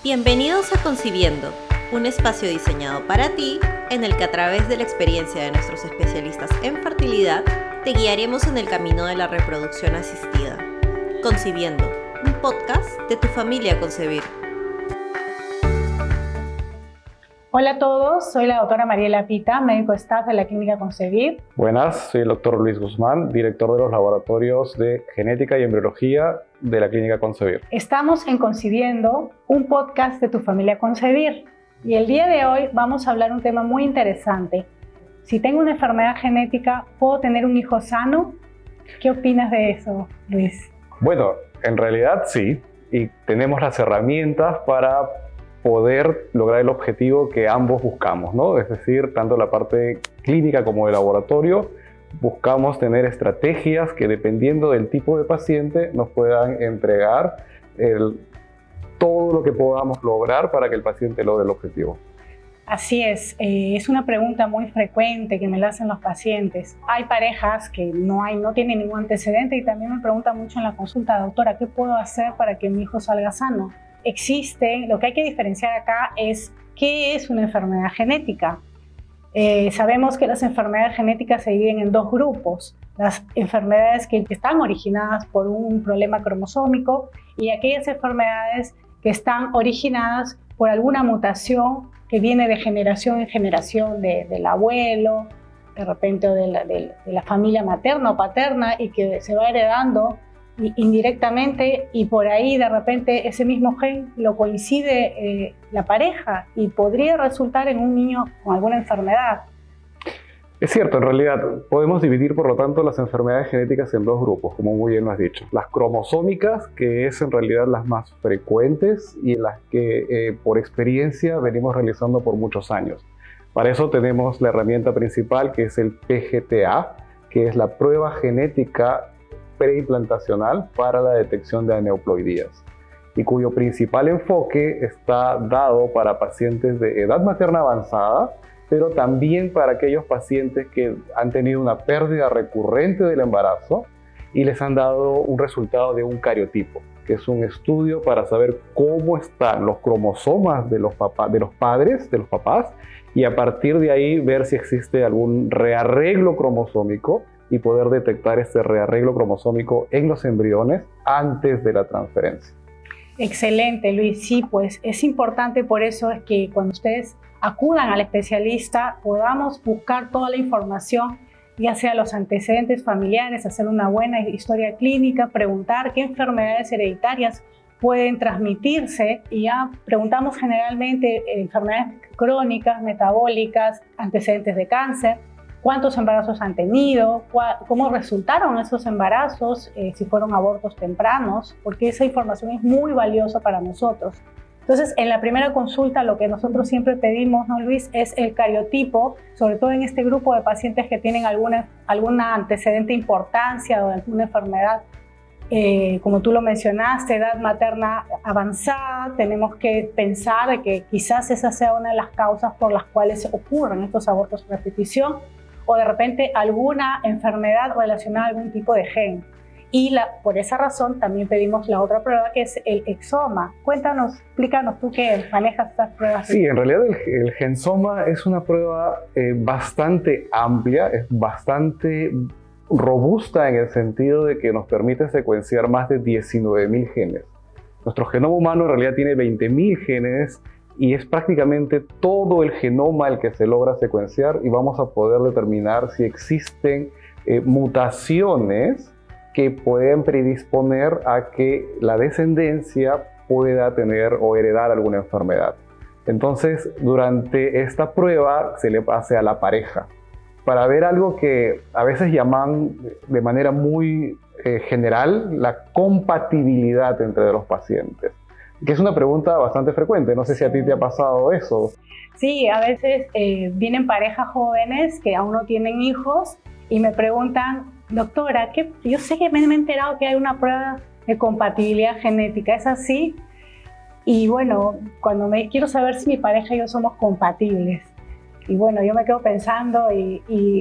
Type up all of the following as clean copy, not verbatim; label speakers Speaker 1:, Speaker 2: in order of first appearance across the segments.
Speaker 1: Bienvenidos a Concibiendo, un espacio diseñado para ti, en el que a través de la experiencia de nuestros especialistas en fertilidad, te guiaremos en el camino de la reproducción asistida. Concibiendo, un podcast de tu familia a concebir.
Speaker 2: Hola a todos, soy la doctora Mariela Pita, médico staff de la Clínica Concebir.
Speaker 3: Buenas, soy el doctor Luis Guzmán, director de los laboratorios de genética y embriología de la Clínica Concebir.
Speaker 2: Estamos en Concibiendo, un podcast de tu familia a concebir. Y el día de hoy vamos a hablar un tema muy interesante. Si tengo una enfermedad genética, ¿puedo tener un hijo sano? ¿Qué opinas de eso, Luis?
Speaker 3: Bueno, en realidad sí, y tenemos las herramientas para poder lograr el objetivo que ambos buscamos, ¿no? Es decir, tanto la parte clínica como de laboratorio, buscamos tener estrategias que, dependiendo del tipo de paciente, nos puedan entregar todo lo que podamos lograr para que el paciente logre el objetivo.
Speaker 2: Así es una pregunta muy frecuente que me la hacen los pacientes. Hay parejas que no tienen ningún antecedente y también me preguntan mucho en la consulta, doctora, ¿qué puedo hacer para que mi hijo salga sano? Lo que hay que diferenciar acá es qué es una enfermedad genética. Sabemos que las enfermedades genéticas se dividen en dos grupos: las enfermedades que están originadas por un problema cromosómico y aquellas enfermedades que están originadas por alguna mutación que viene de generación en generación del abuelo, de repente, o de la familia materna o paterna, y que se va heredando indirectamente, y por ahí de repente ese mismo gen lo coincide la pareja y podría resultar en un niño con alguna enfermedad.
Speaker 3: Es cierto, en realidad podemos dividir por lo tanto las enfermedades genéticas en dos grupos, como muy bien lo has dicho. Las cromosómicas, que es en realidad las más frecuentes y las que por experiencia venimos realizando por muchos años. Para eso tenemos la herramienta principal, que es el PGT-A, que es la prueba genética preimplantacional para la detección de aneuploidías, y cuyo principal enfoque está dado para pacientes de edad materna avanzada, pero también para aquellos pacientes que han tenido una pérdida recurrente del embarazo y les han dado un resultado de un cariotipo, que es un estudio para saber cómo están los cromosomas de los papás, y a partir de ahí ver si existe algún rearreglo cromosómico y poder detectar este rearreglo cromosómico en los embriones antes de la transferencia.
Speaker 2: Excelente, Luis. Sí, pues es importante, por eso es que cuando ustedes acudan al especialista podamos buscar toda la información, ya sea los antecedentes familiares, hacer una buena historia clínica, preguntar qué enfermedades hereditarias pueden transmitirse, y ya preguntamos generalmente enfermedades crónicas, metabólicas, antecedentes de cáncer, cuántos embarazos han tenido, cómo resultaron esos embarazos, si fueron abortos tempranos, porque esa información es muy valiosa para nosotros. Entonces, en la primera consulta, lo que nosotros siempre pedimos, ¿no, Luis?, es el cariotipo, sobre todo en este grupo de pacientes que tienen alguna antecedente de importancia o alguna enfermedad, como tú lo mencionaste, edad materna avanzada. Tenemos que pensar que quizás esa sea una de las causas por las cuales ocurren estos abortos por repetición, o de repente alguna enfermedad relacionada a algún tipo de gen. Y por esa razón también pedimos la otra prueba, que es el exoma. Cuéntanos, explícanos tú que manejas estas pruebas.
Speaker 3: Sí, en realidad el gensoma es una prueba bastante amplia, es bastante robusta en el sentido de que nos permite secuenciar más de 19.000 genes. Nuestro genoma humano en realidad tiene 20.000 genes, y es prácticamente todo el genoma el que se logra secuenciar, y vamos a poder determinar si existen mutaciones que pueden predisponer a que la descendencia pueda tener o heredar alguna enfermedad. Entonces, durante esta prueba se le hace a la pareja para ver algo que a veces llaman de manera muy general la compatibilidad entre los pacientes, que es una pregunta bastante frecuente. No sé si a ti te ha pasado eso.
Speaker 2: Sí, a veces vienen parejas jóvenes que aún no tienen hijos y me preguntan, doctora, yo sé que me he enterado que hay una prueba de compatibilidad genética, ¿es así? Y bueno, quiero saber si mi pareja y yo somos compatibles. Y bueno, yo me quedo pensando y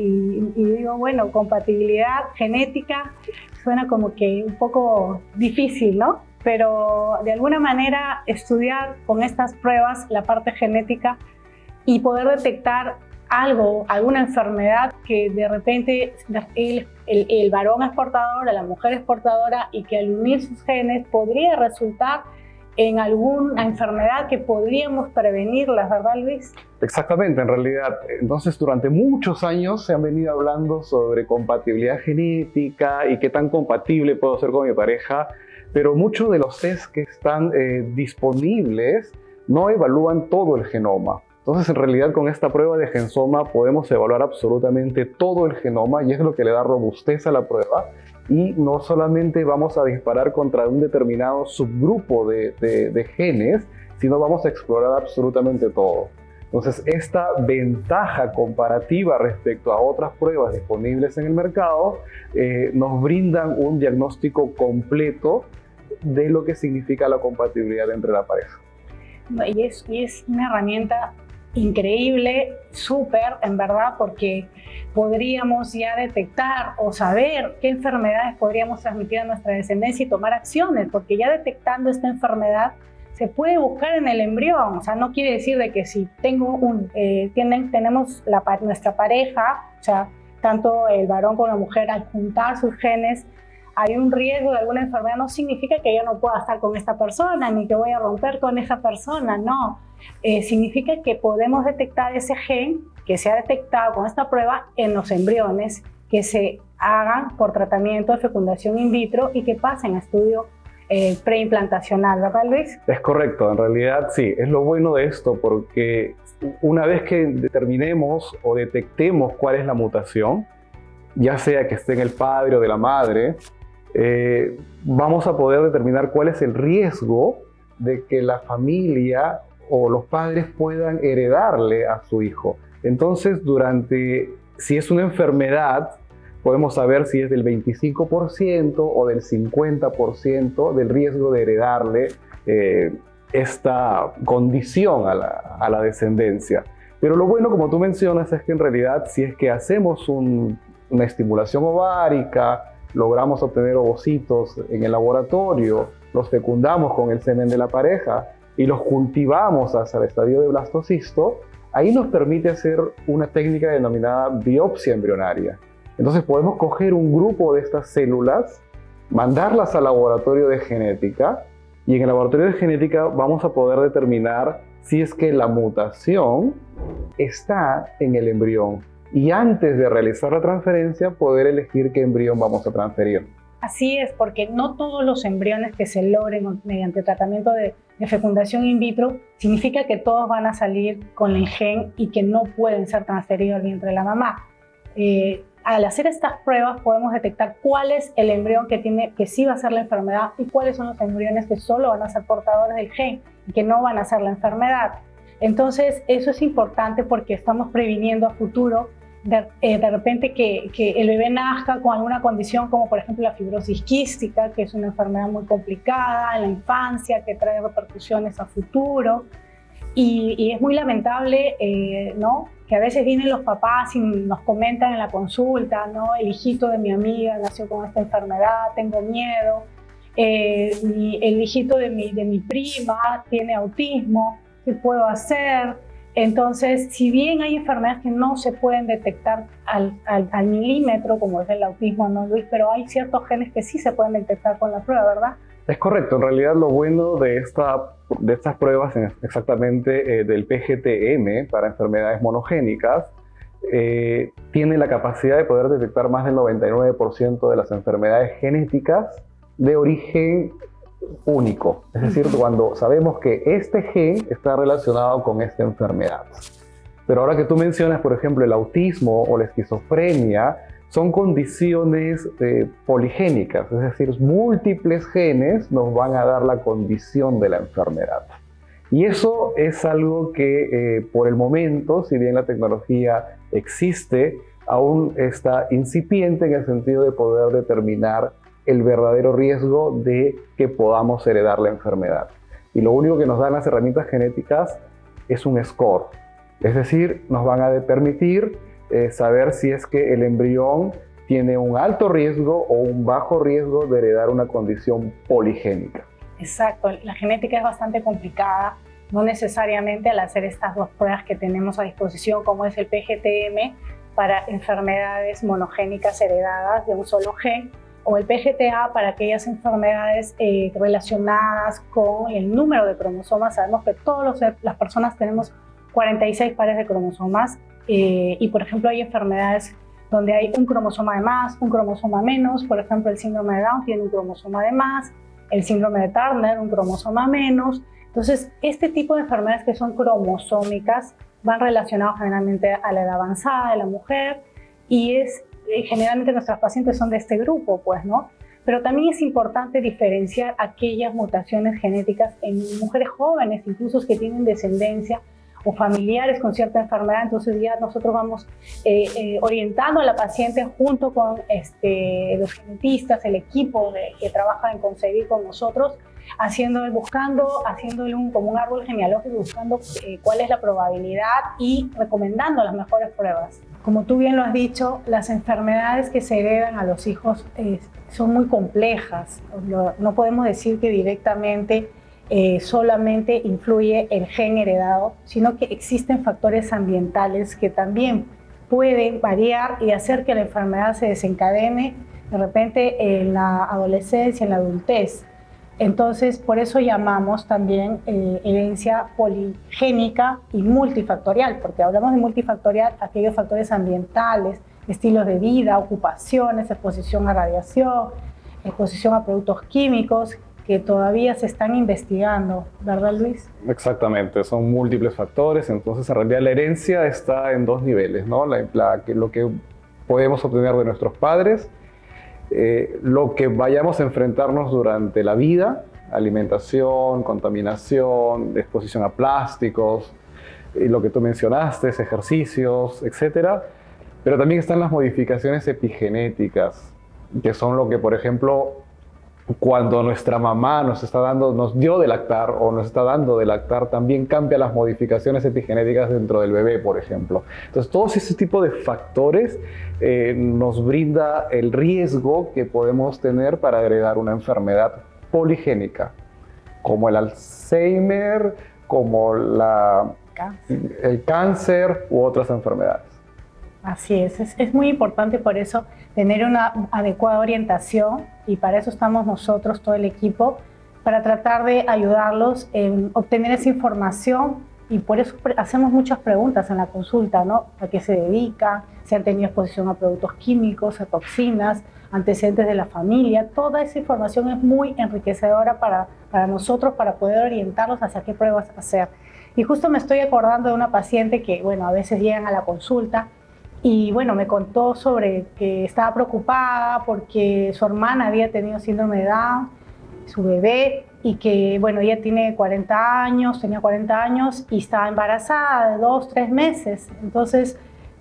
Speaker 2: digo, bueno, compatibilidad genética suena como que un poco difícil, ¿no? pero de alguna manera estudiar con estas pruebas la parte genética y poder detectar algo, alguna enfermedad que de repente el varón es portador, la mujer es portadora, y que al unir sus genes podría resultar en alguna enfermedad que podríamos prevenirlas, ¿verdad, Luis?
Speaker 3: Exactamente, en realidad. Entonces, durante muchos años se han venido hablando sobre compatibilidad genética y qué tan compatible puedo ser con mi pareja, pero muchos de los test que están disponibles no evalúan todo el genoma. Entonces, en realidad, con esta prueba de Gensoma podemos evaluar absolutamente todo el genoma, y es lo que le da robustez a la prueba. Y no solamente vamos a disparar contra un determinado subgrupo de genes, sino vamos a explorar absolutamente todo. Entonces, esta ventaja comparativa respecto a otras pruebas disponibles en el mercado nos brindan un diagnóstico completo de lo que significa la compatibilidad entre la pareja.
Speaker 2: Y es una herramienta increíble, súper, en verdad, porque podríamos ya detectar o saber qué enfermedades podríamos transmitir a nuestra descendencia y tomar acciones, porque ya detectando esta enfermedad se puede buscar en el embrión. O sea, no quiere decir de que si tenemos nuestra pareja, o sea, tanto el varón como la mujer, al juntar sus genes, hay un riesgo de alguna enfermedad, no significa que yo no pueda estar con esta persona, ni que voy a romper con esa persona, no. Significa que podemos detectar ese gen que se ha detectado con esta prueba en los embriones que se hagan por tratamiento de fecundación in vitro y que pasen a estudio preimplantacional, ¿verdad, Luis?
Speaker 3: Es correcto, en realidad sí, es lo bueno de esto, porque una vez que determinemos o detectemos cuál es la mutación, ya sea que esté en el padre o de la madre, vamos a poder determinar cuál es el riesgo de que la familia o los padres puedan heredarle a su hijo. Entonces, si es una enfermedad, podemos saber si es del 25% o del 50% del riesgo de heredarle esta condición a la descendencia. Pero lo bueno, como tú mencionas, es que en realidad, si es que hacemos una estimulación ovárica, logramos obtener ovocitos en el laboratorio, los fecundamos con el semen de la pareja y los cultivamos hasta el estadio de blastocisto, ahí nos permite hacer una técnica denominada biopsia embrionaria. Entonces podemos coger un grupo de estas células, mandarlas al laboratorio de genética, y en el laboratorio de genética vamos a poder determinar si es que la mutación está en el embrión. Y antes de realizar la transferencia, poder elegir qué embrión vamos a transferir.
Speaker 2: Así es, porque no todos los embriones que se logren mediante tratamiento de fecundación in vitro significa que todos van a salir con el gen y que no pueden ser transferidos al vientre de la mamá. Al hacer estas pruebas podemos detectar cuál es el embrión que sí va a ser la enfermedad y cuáles son los embriones que solo van a ser portadores del gen y que no van a ser la enfermedad. Entonces, eso es importante porque estamos previniendo a futuro de repente que el bebé nazca con alguna condición como por ejemplo la fibrosis quística, que es una enfermedad muy complicada en la infancia, que trae repercusiones a futuro. Y es muy lamentable, ¿no?, que a veces vienen los papás y nos comentan en la consulta, ¿no?, el hijito de mi amiga nació con esta enfermedad, tengo miedo, el hijito de mi prima tiene autismo, ¿qué puedo hacer? Entonces, si bien hay enfermedades que no se pueden detectar al milímetro, como es el autismo, ¿no, Luis? Pero hay ciertos genes que sí se pueden detectar con la prueba, ¿verdad?
Speaker 3: Es correcto. En realidad, lo bueno de estas pruebas, exactamente del PGT-M para enfermedades monogénicas, tiene la capacidad de poder detectar más del 99% de las enfermedades genéticas de origen único, es decir, cuando sabemos que este gen está relacionado con esta enfermedad. Pero ahora que tú mencionas, por ejemplo, el autismo o la esquizofrenia, son condiciones poligénicas, es decir, múltiples genes nos van a dar la condición de la enfermedad. Y eso es algo que por el momento, si bien la tecnología existe, aún está incipiente en el sentido de poder determinar el verdadero riesgo de que podamos heredar la enfermedad. Y lo único que nos dan las herramientas genéticas es un score. Es decir, nos van a permitir saber si es que el embrión tiene un alto riesgo o un bajo riesgo de heredar una condición poligénica.
Speaker 2: Exacto, la genética es bastante complicada, no necesariamente al hacer estas dos pruebas que tenemos a disposición, como es el PGT-M para enfermedades monogénicas heredadas de un solo gen, o el PGT-A para aquellas enfermedades relacionadas con el número de cromosomas. Sabemos que todas las personas tenemos 46 pares de cromosomas y, por ejemplo, hay enfermedades donde hay un cromosoma de más, un cromosoma menos. Por ejemplo, el síndrome de Down tiene un cromosoma de más, el síndrome de Turner un cromosoma menos. Entonces, este tipo de enfermedades que son cromosómicas van relacionadas generalmente a la edad avanzada de la mujer y generalmente nuestras pacientes son de este grupo, pues, ¿no? Pero también es importante diferenciar aquellas mutaciones genéticas en mujeres jóvenes, incluso que tienen descendencia o familiares con cierta enfermedad. Entonces ya nosotros vamos orientando a la paciente junto con los genetistas, el equipo que trabaja en Concebir con nosotros, haciéndole como un árbol genealógico, buscando cuál es la probabilidad y recomendando las mejores pruebas. Como tú bien lo has dicho, las enfermedades que se heredan a los hijos son muy complejas. No podemos decir que directamente solamente influye el gen heredado, sino que existen factores ambientales que también pueden variar y hacer que la enfermedad se desencadene de repente en la adolescencia, en la adultez. Entonces, por eso llamamos también herencia poligénica y multifactorial, porque hablamos de multifactorial aquellos factores ambientales, estilos de vida, ocupaciones, exposición a radiación, exposición a productos químicos, que todavía se están investigando, ¿verdad, Luis?
Speaker 3: Exactamente, son múltiples factores. Entonces, en realidad la herencia está en dos niveles, ¿no? Lo que podemos obtener de nuestros padres, lo que vayamos a enfrentarnos durante la vida, alimentación, contaminación, exposición a plásticos, lo que tú mencionaste, ejercicios, etc. Pero también están las modificaciones epigenéticas, que son lo que, por ejemplo, cuando nuestra mamá nos dio de lactar o nos está dando de lactar, también cambia las modificaciones epigenéticas dentro del bebé, por ejemplo. Entonces, todos ese tipo de factores nos brinda el riesgo que podemos tener para heredar una enfermedad poligénica, como el Alzheimer, como el cáncer u otras enfermedades.
Speaker 2: Así es muy importante por eso tener una adecuada orientación y para eso estamos nosotros, todo el equipo, para tratar de ayudarlos en obtener esa información y por eso hacemos muchas preguntas en la consulta, ¿no? ¿A qué se dedica? ¿Si han tenido exposición a productos químicos, a toxinas, antecedentes de la familia? Toda esa información es muy enriquecedora para nosotros, para poder orientarlos hacia qué pruebas hacer. Y justo me estoy acordando de una paciente que, bueno, a veces llegan a la consulta y bueno, me contó sobre que estaba preocupada porque su hermana había tenido síndrome de Down, su bebé, y que bueno, ella tenía 40 años y estaba embarazada de 2-3 meses. Entonces,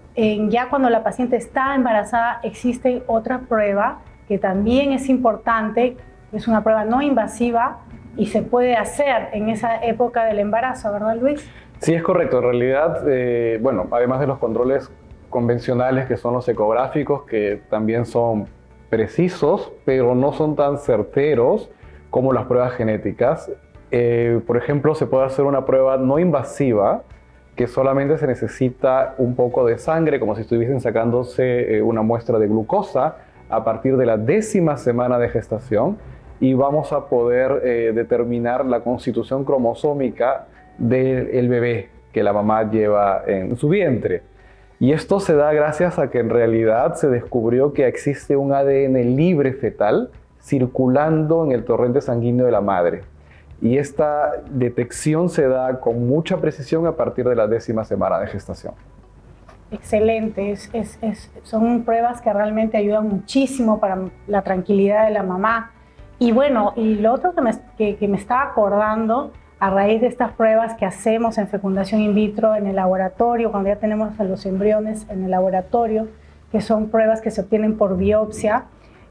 Speaker 2: ya cuando la paciente está embarazada, existe otra prueba que también es importante, es una prueba no invasiva y se puede hacer en esa época del embarazo, ¿verdad, Luis?
Speaker 3: Sí, es correcto. En realidad, bueno, además de los controles convencionales que son los ecográficos, que también son precisos, pero no son tan certeros como las pruebas genéticas. Por ejemplo, se puede hacer una prueba no invasiva, que solamente se necesita un poco de sangre, como si estuviesen sacándose una muestra de glucosa a partir de la 10ª semana de gestación, y vamos a poder determinar la constitución cromosómica del bebé que la mamá lleva en su vientre. Y esto se da gracias a que en realidad se descubrió que existe un ADN libre fetal circulando en el torrente sanguíneo de la madre. Y esta detección se da con mucha precisión a partir de la 10ª semana de gestación.
Speaker 2: Excelente, son pruebas que realmente ayudan muchísimo para la tranquilidad de la mamá. Y bueno, y lo otro que me estaba acordando, a raíz de estas pruebas que hacemos en fecundación in vitro en el laboratorio, cuando ya tenemos a los embriones en el laboratorio, que son pruebas que se obtienen por biopsia,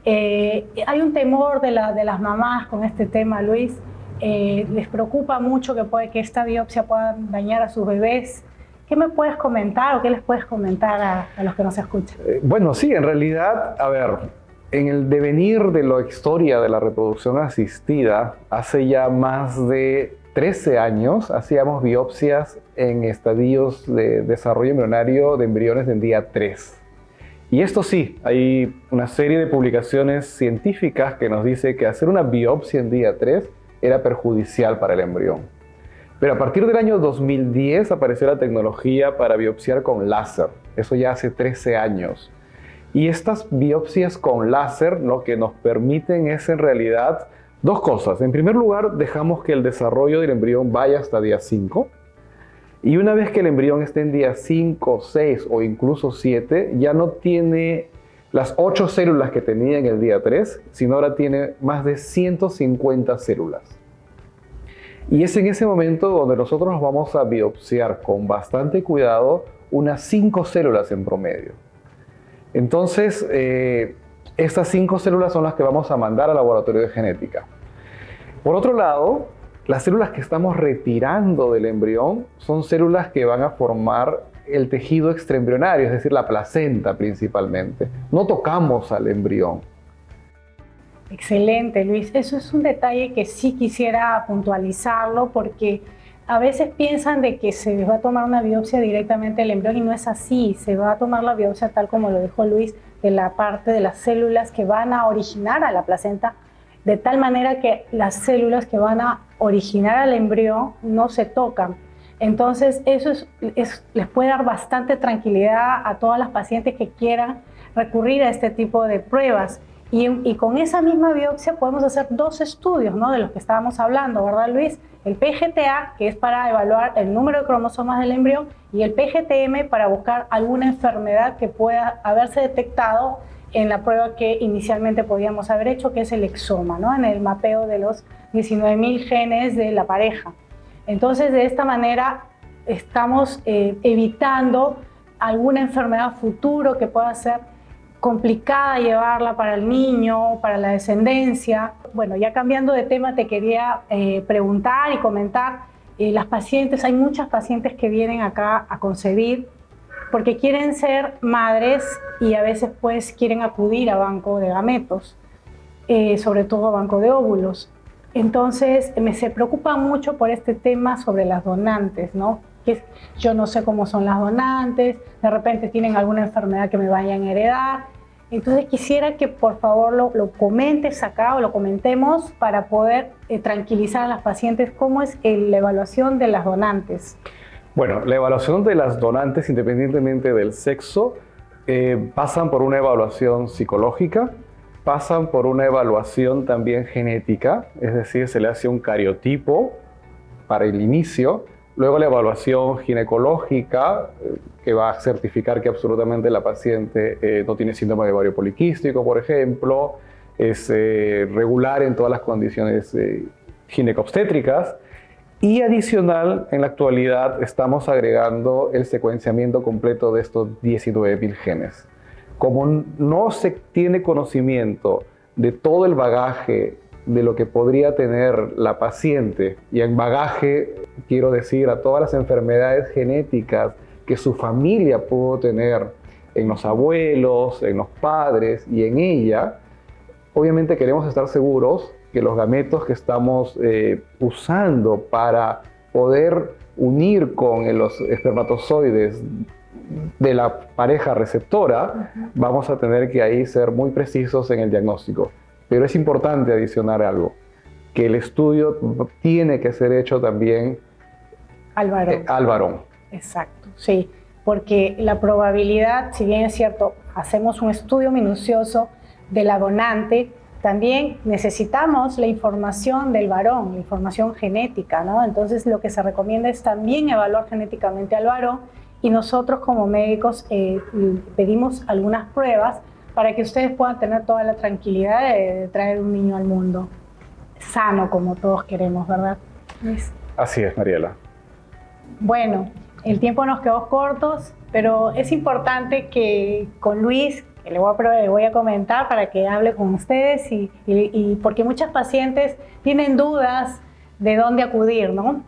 Speaker 2: hay un temor de las mamás con este tema, Luis. Les preocupa mucho que esta biopsia pueda dañar a sus bebés. ¿Qué me puedes comentar o qué les puedes comentar a los que nos escuchan?
Speaker 3: Bueno, sí, en realidad, a ver, En el devenir de la historia de la reproducción asistida, hace ya más de 13 años hacíamos biopsias en estadios de desarrollo embrionario de embriones del día 3. Y esto sí, hay una serie de publicaciones científicas que nos dice que hacer una biopsia en día 3 era perjudicial para el embrión. Pero a partir del año 2010 apareció la tecnología para biopsiar con láser. Eso ya hace 13 años. Y estas biopsias con láser lo que nos permiten es en realidad dos cosas. En primer lugar, dejamos que el desarrollo del embrión vaya hasta día 5. Y una vez que el embrión esté en día 5, 6 o incluso 7, ya no tiene las 8 células que tenía en el día 3, sino ahora tiene más de 150 células. Y es en ese momento donde nosotros vamos a biopsiar con bastante cuidado unas 5 células en promedio. Entonces, estas 5 células son las que vamos a mandar al laboratorio de genética. Por otro lado, las células que estamos retirando del embrión son células que van a formar el tejido extraembrionario, es decir, la placenta principalmente. No tocamos al embrión.
Speaker 2: Excelente, Luis. Eso es un detalle que sí quisiera puntualizarlo porque a veces piensan de que se les va a tomar una biopsia directamente del embrión y no es así. Se va a tomar la biopsia tal como lo dijo Luis, de la parte de las células que van a originar a la placenta, de tal manera que las células que van a originar al embrión no se tocan. Entonces eso les puede dar bastante tranquilidad a todas las pacientes que quieran recurrir a este tipo de pruebas. Y con esa misma biopsia podemos hacer 2 estudios, ¿no?, de los que estábamos hablando, ¿verdad, Luis? El PGTA, que es para evaluar el número de cromosomas del embrión, y el PGTM para buscar alguna enfermedad que pueda haberse detectado en la prueba que inicialmente podíamos haber hecho, que es el exoma, ¿no?, en el mapeo de los 19.000 genes de la pareja. Entonces, de esta manera estamos evitando alguna enfermedad futuro que pueda ser complicada llevarla para el niño, para la descendencia. Bueno, ya cambiando de tema, te quería preguntar y comentar, las pacientes, hay muchas pacientes que vienen acá a concebir porque quieren ser madres y a veces pues quieren acudir a banco de gametos, sobre todo a banco de óvulos. Entonces se preocupan mucho por este tema sobre las donantes, ¿no? Que yo no sé cómo son las donantes, de repente tienen alguna enfermedad que me vayan a heredar. Entonces quisiera que por favor lo comentes acá o lo comentemos para poder tranquilizar a las pacientes cómo es la evaluación de las donantes.
Speaker 3: Bueno, la evaluación de las donantes, independientemente del sexo, pasan por una evaluación psicológica, pasan por una evaluación también genética, es decir, se le hace un cariotipo para el inicio. Luego la evaluación ginecológica, que va a certificar que absolutamente la paciente no tiene síndrome de ovario poliquístico, por ejemplo, es regular en todas las condiciones ginecobstétricas. Y adicional, en la actualidad estamos agregando el secuenciamiento completo de estos 19.000 genes. Como no se tiene conocimiento de todo el bagaje de lo que podría tener la paciente, y en bagaje quiero decir a todas las enfermedades genéticas que su familia pudo tener en los abuelos, en los padres y en ella, obviamente queremos estar seguros que los gametos que estamos usando para poder unir con los espermatozoides de la pareja receptora, vamos a tener que ahí ser muy precisos en el diagnóstico. Pero es importante adicionar algo, que el estudio tiene que ser hecho también al varón.
Speaker 2: Exacto, sí, porque la probabilidad, si bien es cierto, hacemos un estudio minucioso de la donante, también necesitamos la información del varón, la información genética, ¿no? Entonces lo que se recomienda es también evaluar genéticamente al varón y nosotros como médicos pedimos algunas pruebas para que ustedes puedan tener toda la tranquilidad de traer un niño al mundo sano, como todos queremos, ¿verdad, Luis?
Speaker 3: Así es, Mariela.
Speaker 2: Bueno, el tiempo nos quedó cortos, pero es importante que con Luis, que le voy a comentar para que hable con ustedes y porque muchas pacientes tienen dudas de dónde acudir, ¿no?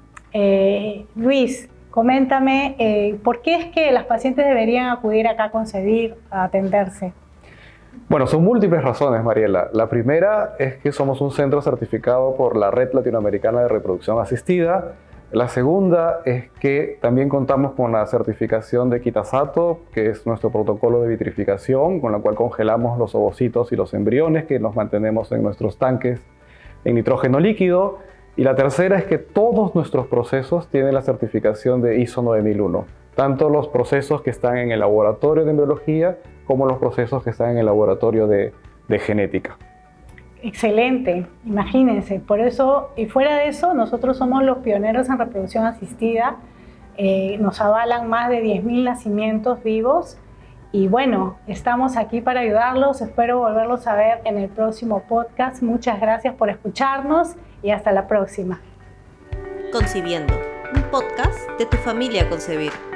Speaker 2: Luis, coméntame, ¿por qué es que las pacientes deberían acudir acá a concebir, a atenderse?
Speaker 3: Bueno, son múltiples razones, Mariela. La primera es que somos un centro certificado por la Red Latinoamericana de Reproducción Asistida. La segunda es que también contamos con la certificación de Kitasato, que es nuestro protocolo de vitrificación, con la cual congelamos los ovocitos y los embriones que los mantenemos en nuestros tanques en nitrógeno líquido. Y la tercera es que todos nuestros procesos tienen la certificación de ISO 9001, tanto los procesos que están en el laboratorio de embriología como los procesos que están en el laboratorio de genética.
Speaker 2: Excelente, imagínense. Por eso, y fuera de eso, nosotros somos los pioneros en reproducción asistida. Nos avalan más de 10.000 nacimientos vivos. Y bueno, estamos aquí para ayudarlos. Espero volverlos a ver en el próximo podcast. Muchas gracias por escucharnos y hasta la próxima.
Speaker 1: Concibiendo, un podcast de Tu Familia Concebir.